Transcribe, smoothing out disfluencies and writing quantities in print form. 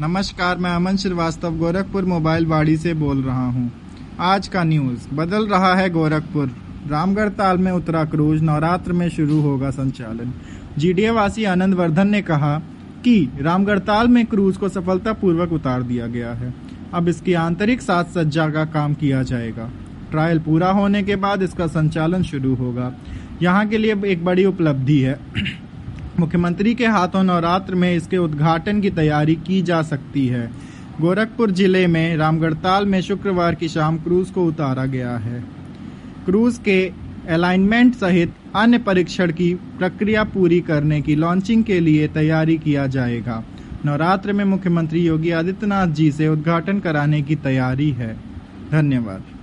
नमस्कार, मैं अमन श्रीवास्तव गोरखपुर मोबाइल बाड़ी से बोल रहा हूं। आज का न्यूज। बदल रहा है गोरखपुर, रामगढ़ ताल में उतरा क्रूज, नवरात्र में शुरू होगा संचालन। जीडीए वासी आनंद वर्धन ने कहा कि रामगढ़ ताल में क्रूज को सफलतापूर्वक उतार दिया गया है। अब इसकी आंतरिक साज सज्जा का काम किया जाएगा। ट्रायल पूरा होने के बाद इसका संचालन शुरू होगा। यहाँ के लिए एक बड़ी उपलब्धि है। मुख्यमंत्री के हाथों नवरात्र में इसके उद्घाटन की तैयारी की जा सकती है। गोरखपुर जिले में रामगढ़ ताल में शुक्रवार की शाम क्रूज को उतारा गया है। क्रूज के अलाइनमेंट सहित अन्य परीक्षण की प्रक्रिया पूरी करने की लॉन्चिंग के लिए तैयारी किया जाएगा। नवरात्र में मुख्यमंत्री योगी आदित्यनाथ जी से उद्घाटन कराने की तैयारी है। धन्यवाद।